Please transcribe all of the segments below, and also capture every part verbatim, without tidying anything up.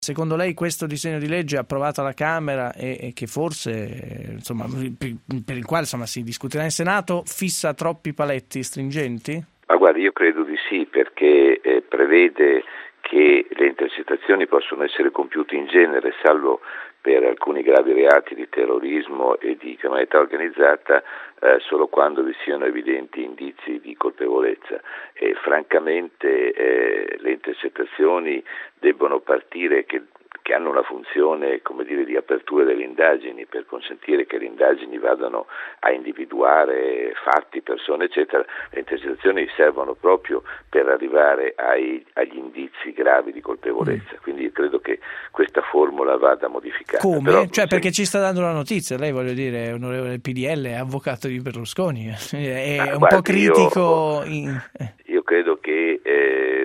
Secondo lei questo disegno di legge approvato alla Camera e, e che forse, insomma, per, per il quale insomma, si discuterà in Senato, fissa troppi paletti stringenti? Ma guardi, io credo di sì, perché eh, prevede che le intercettazioni possono essere compiute in genere, salvo per alcuni gravi reati di terrorismo e di criminalità organizzata, eh, solo quando vi siano evidenti indizi di colpevolezza. E francamente eh, le intercettazioni debbono partire che che hanno una funzione, come dire, di apertura delle indagini, per consentire che le indagini vadano a individuare fatti, persone, eccetera. Le intercettazioni servono proprio per arrivare ai, agli indizi gravi di colpevolezza, mm. quindi credo che questa formula vada modificata. Come? Però, cioè se... perché ci sta dando la notizia, lei, voglio dire, onorevole P D L, è avvocato di Berlusconi, è ah, un guardi, po' critico. Io, in... io credo che eh,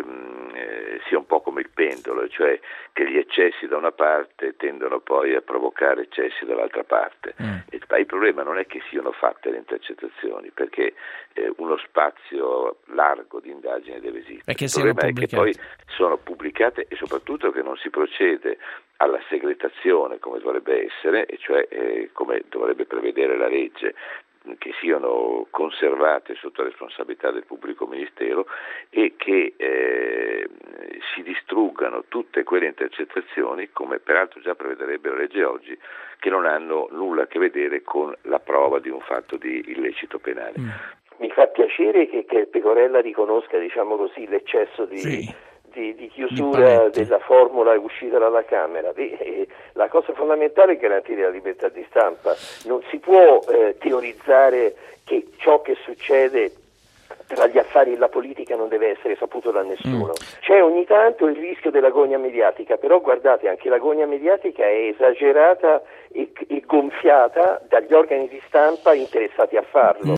sia un po' come il pendolo, cioè che gli eccessi da una parte tendono poi a provocare eccessi dall'altra parte. Mm. E, ma il problema non è che siano fatte le intercettazioni, perché eh, uno spazio largo di indagine deve esistere. Perché il problema è che poi pubblicate. sono pubblicate e soprattutto che non si procede alla segretazione come dovrebbe essere, e cioè eh, come dovrebbe prevedere la legge, che siano conservate sotto responsabilità del pubblico ministero e che eh, si distruggano tutte quelle intercettazioni, come peraltro già prevederebbe la legge oggi, che non hanno nulla a che vedere con la prova di un fatto di illecito penale. Mm. Mi fa piacere che, che Pecorella riconosca, diciamo così, l'eccesso di... Sì. Di, di chiusura di della formula uscita dalla Camera. E la cosa fondamentale è garantire la libertà di stampa. Non si può eh, teorizzare che ciò che succede tra gli affari e la politica non deve essere saputo da nessuno. Mm. C'è ogni tanto il rischio della gogna mediatica, però guardate, anche la gogna mediatica è esagerata e, e gonfiata dagli organi di stampa interessati a farlo. Mm.